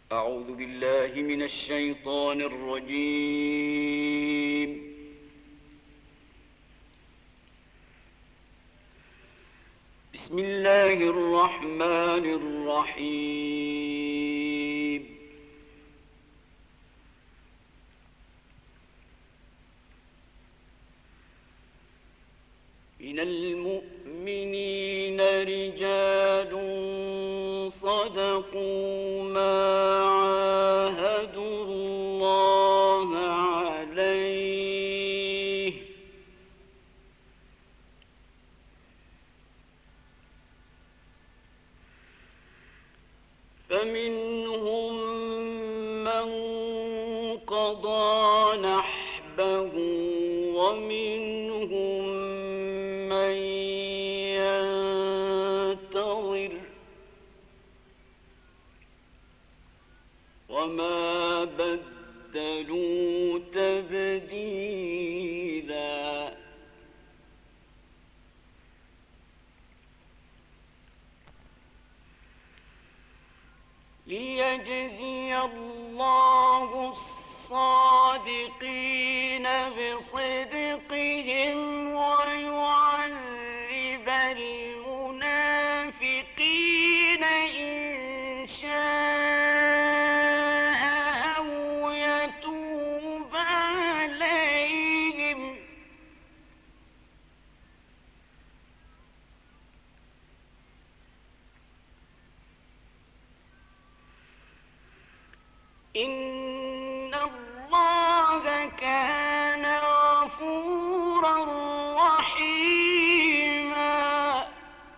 أعوذ بالله من الشيطان الرجيم. بسم الله الرحمن الرحيم. من المؤمنين رجال صدقوا ما عاهدوا الله عليه، فمنهم من قضى نحبه ومنهم من ينتظر وما بدلوا تبديلا. ليجزي الله الصادقين بصدقهم ويعذب المنافقين إن شاء أو يتوب عليهم، إن الله كان غفورا رحيما.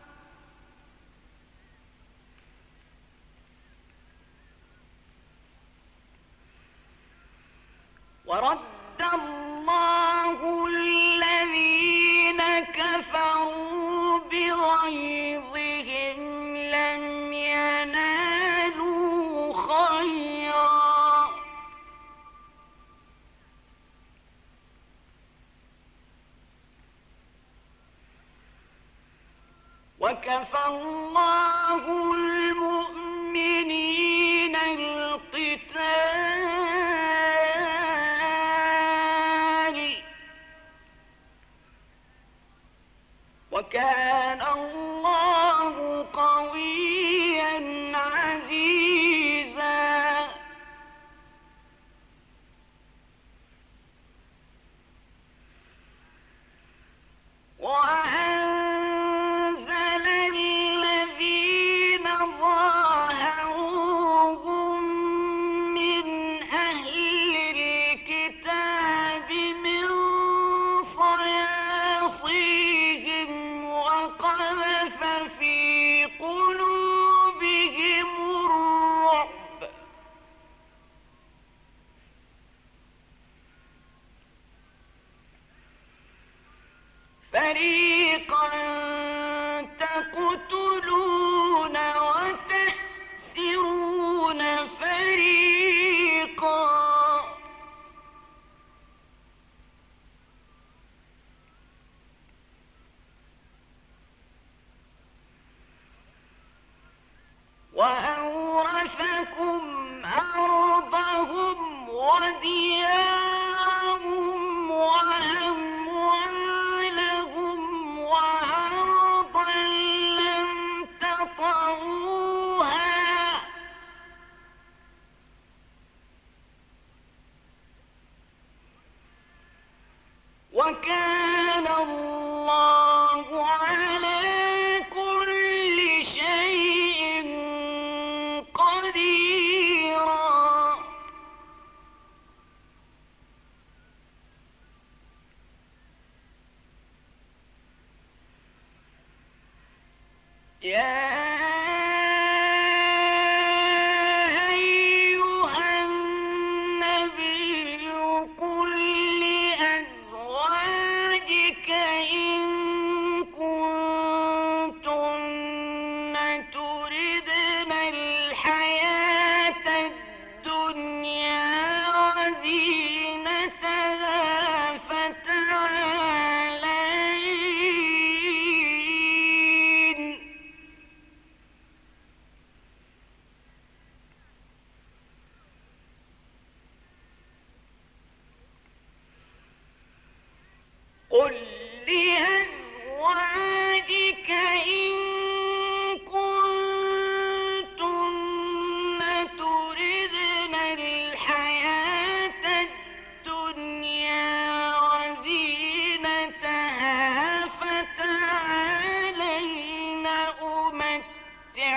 ورد الله الذين كفروا بغيظهم لم ينالوا خيرا، وكفى الله المؤمنين القتال، وكان الله قويا عزيزا. وأنزل الذين ظاهروهم من أهل الكتاب من صياصيهم وقذف في قلوبهم الرعب، فريقا تقتلون وتأسرون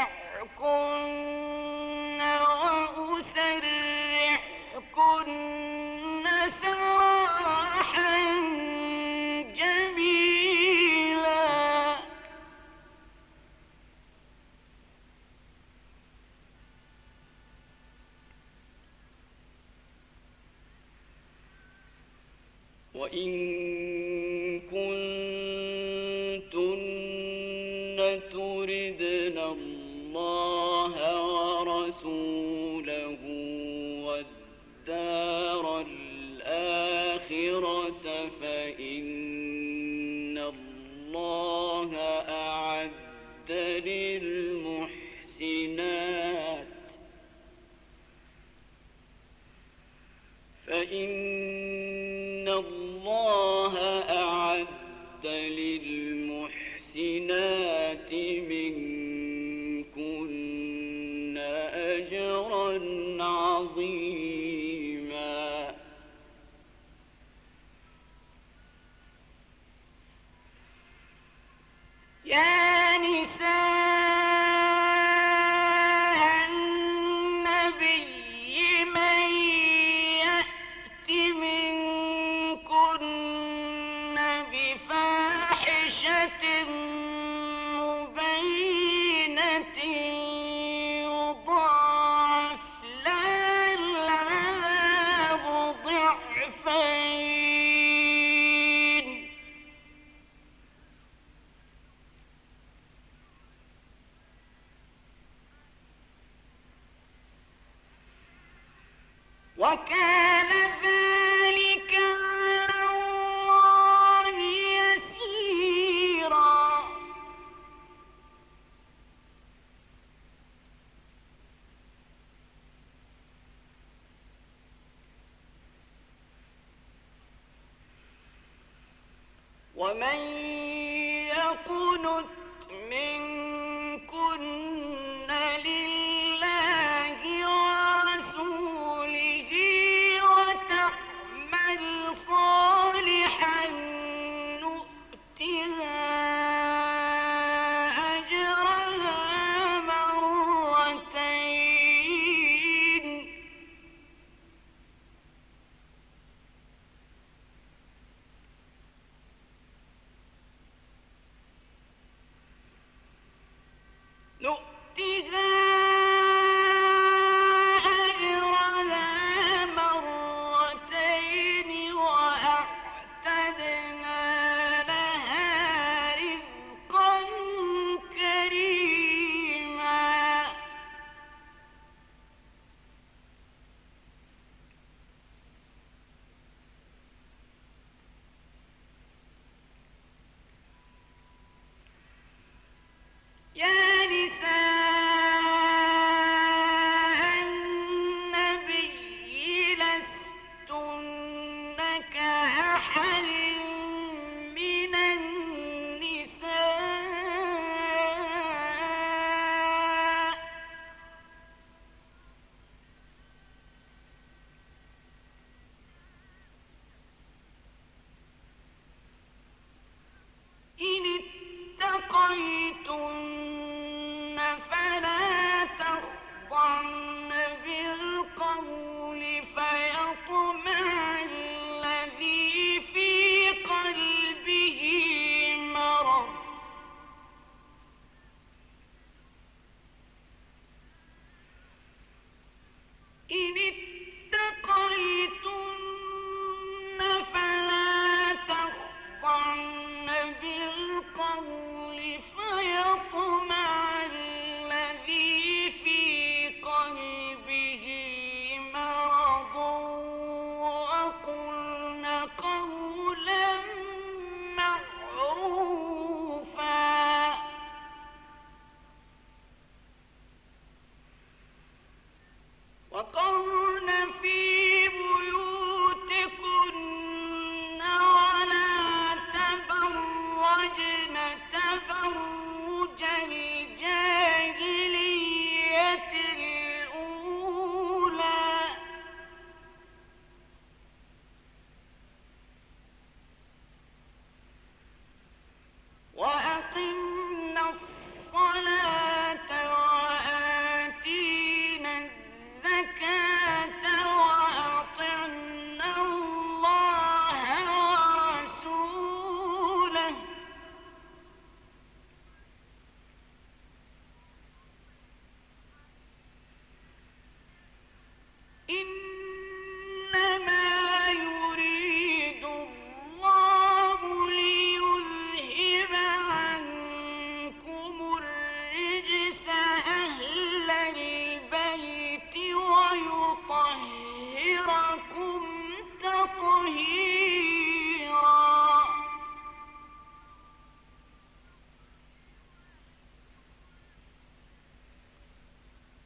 وأسرحكن سراحا جميلا. وإن كنتن تردن الله ورسوله والدار الآخرة فإن الله أعد للمحسنات منكن أجرا عظيما. يا نساء النبي من يأت منكن بفاحشة مبينة يضاعف لها العذاب ضعفين، وكان ذلك على الله يسيرا. ومن يقنت منكن لله ورسوله وتعمل صالحا نؤتها أجرها مرتين،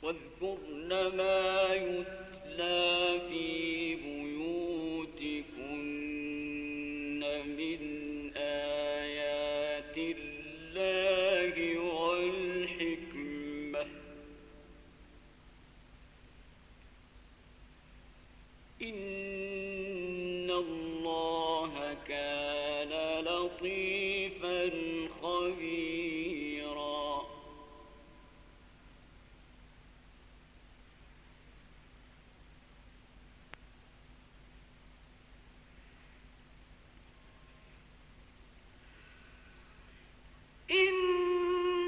واذكرن ما يتلى في بيوتكن من آيات الله والحكمة إن الله كان لطيفا خبيرا. إن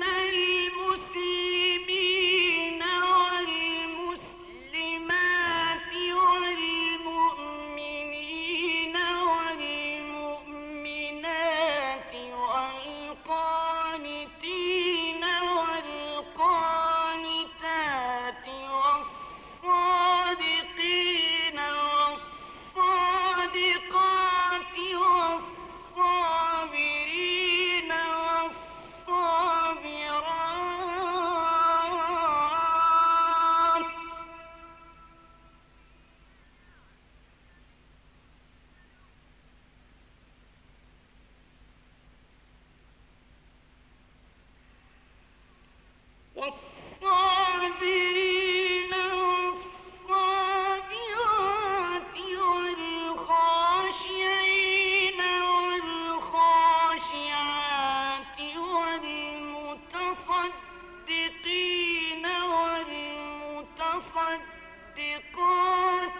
المسلمين والمسلمات والمؤمنين والمؤمنات والقانتين والقانتات والصادقين والصادقات والصابرين والصابرات والصابرين والصابرات والخاشعين والخاشعات والمتصدقين والمتصدقات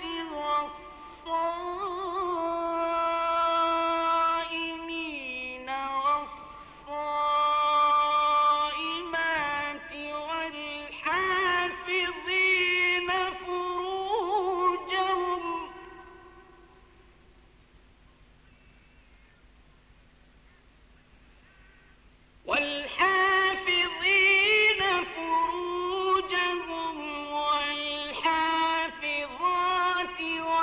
والصائمين والصائمات والحافظين فروجهم والحافظات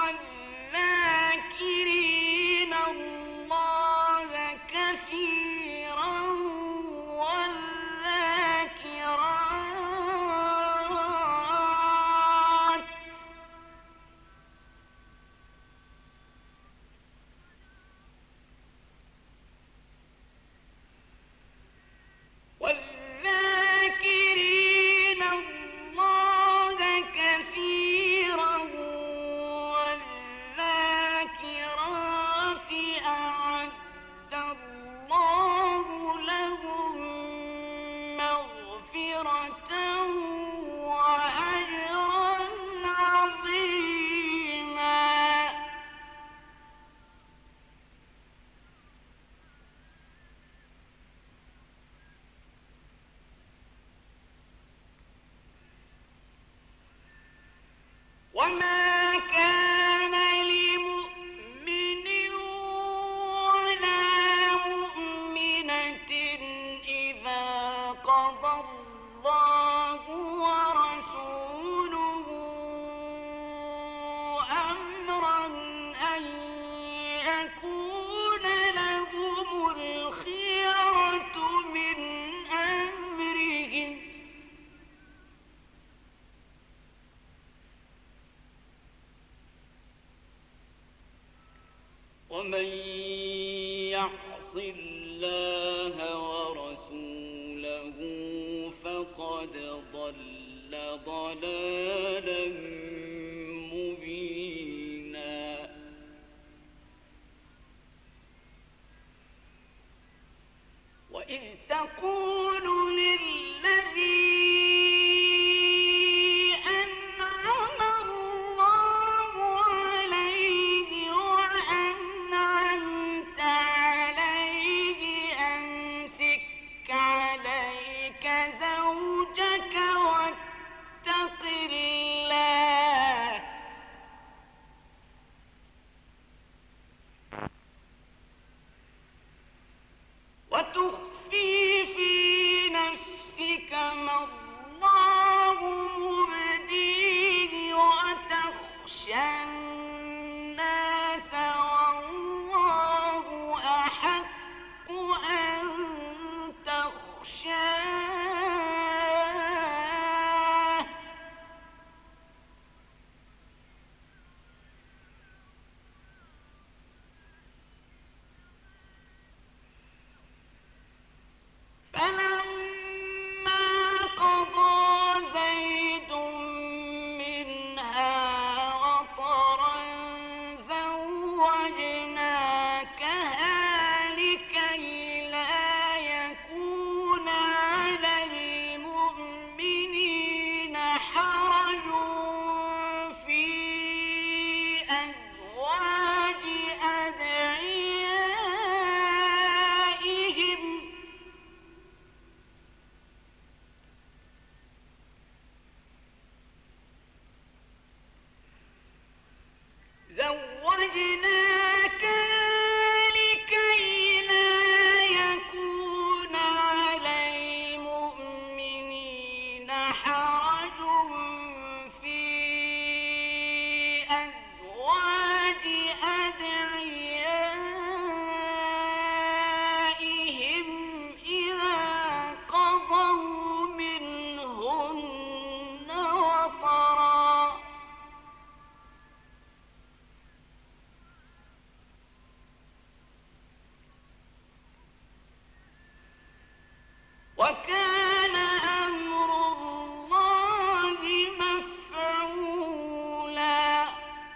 والذاكرين الله كثيرا والذاكرات والذاكرين الله كثيرا والذاكرات أعد الله لهم مغفرة وأجرا عظيما. وما كان لمؤمن ولا مؤمنة إذا قضى الله ورسوله أمرا أن يكون لهم الخيرة من أمرهم ومن يعص الله ورسوله فقد ضل ضلالا مبينا. وإذ تقول للذي أنعم الله عليه وأنعمت عليه أمسك عليك زوجك واتق الله حرج في أزواج أدعيائهم إذا قضوا منهن وطرا وكان أمر الله مفعولا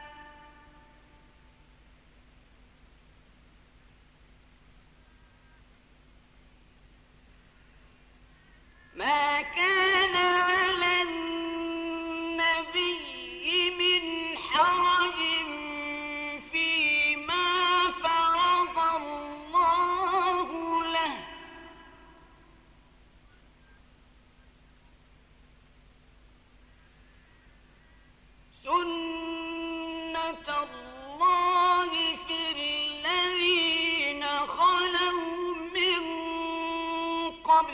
ما كان على النبي من حرج فيما فرض الله له سنة الله في الذين خلوا من قبل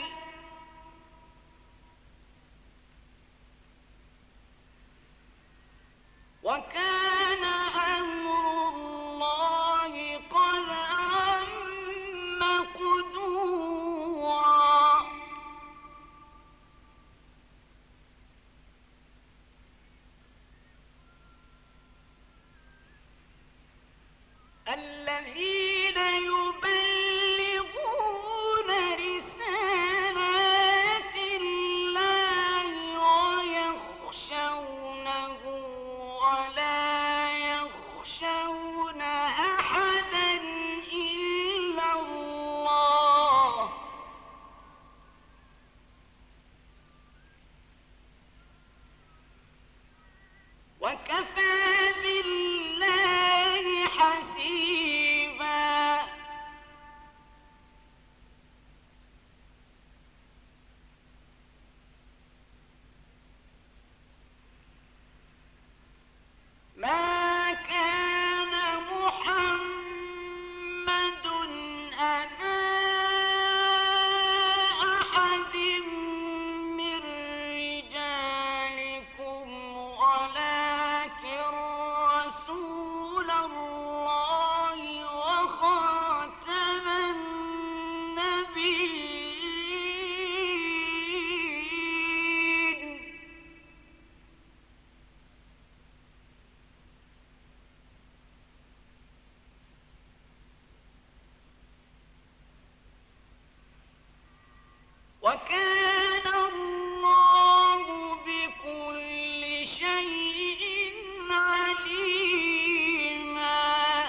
وكان أمر الله قدرا مقدورا الذين يبلغون رسالات الله ويخشونه ولا يخشون أحدا إلا الله وكفى بالله حسيبا ما كان محمد أبا أحد من رجالكم ولكن رسول الله وخاتم النبيين وكان الله بكل شيء عليما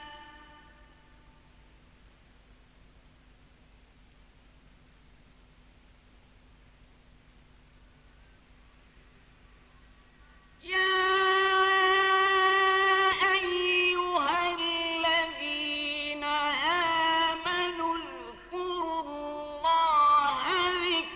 يا أيها الذين آمنوا اذكروا الله ذكرا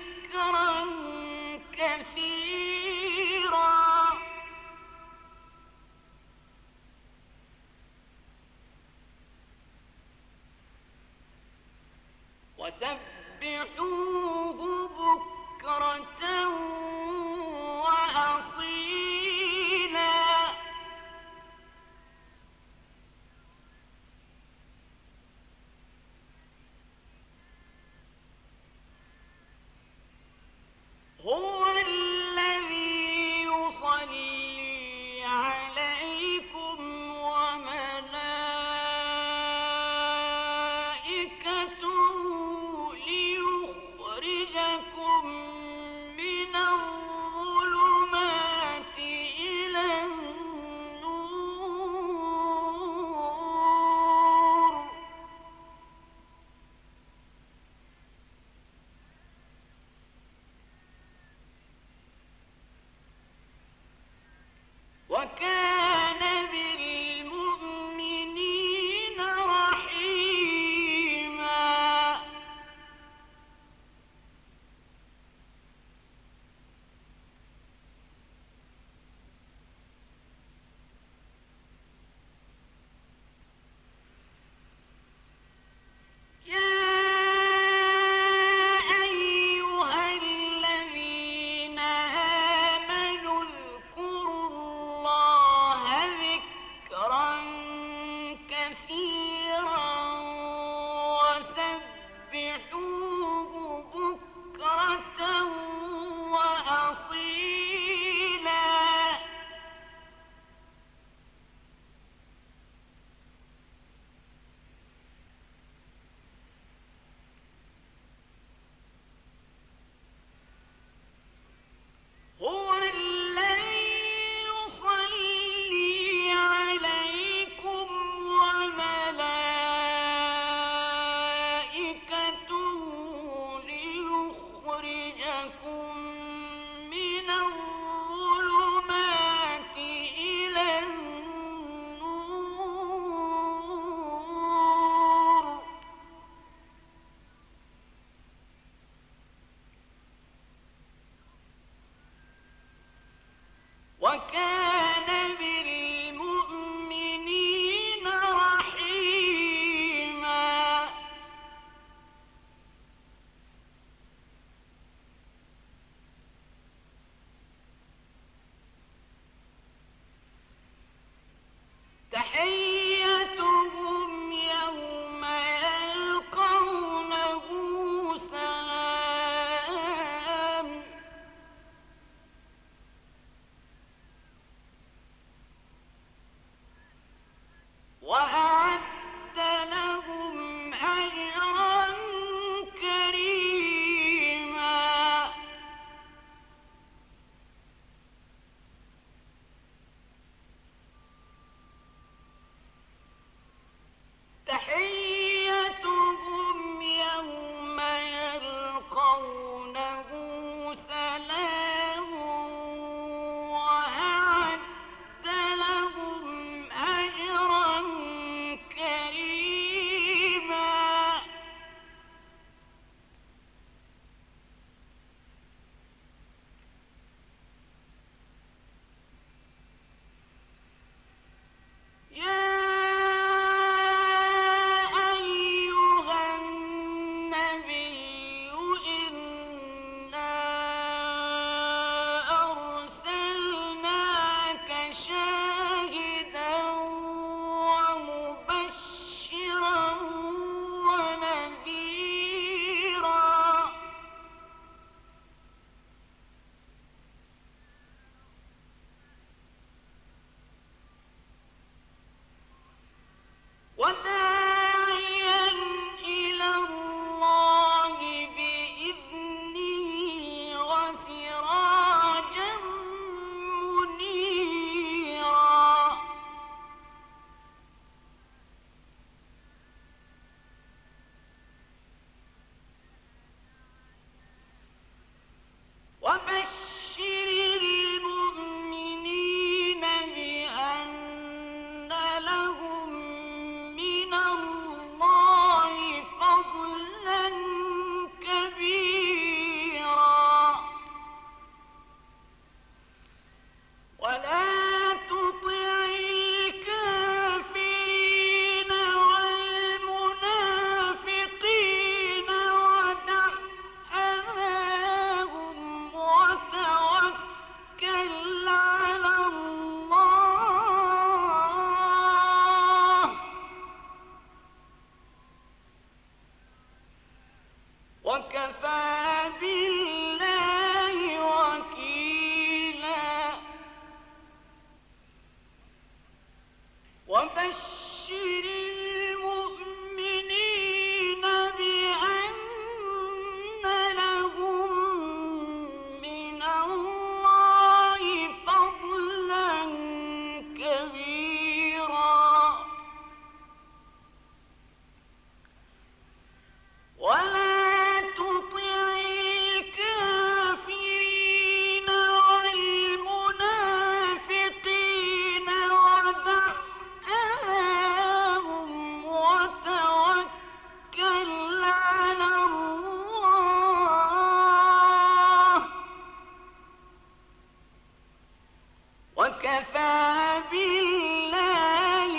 وكفى بالله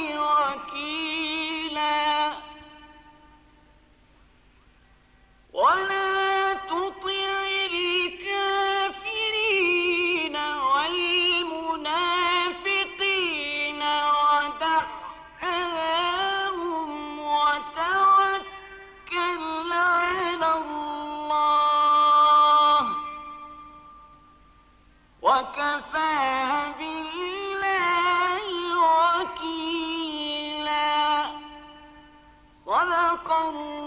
وكيلا ولا تطع الكافرين والمنافقين ودع أذاهم وتوكل على الله وكفى بالله وكيلا صدق الله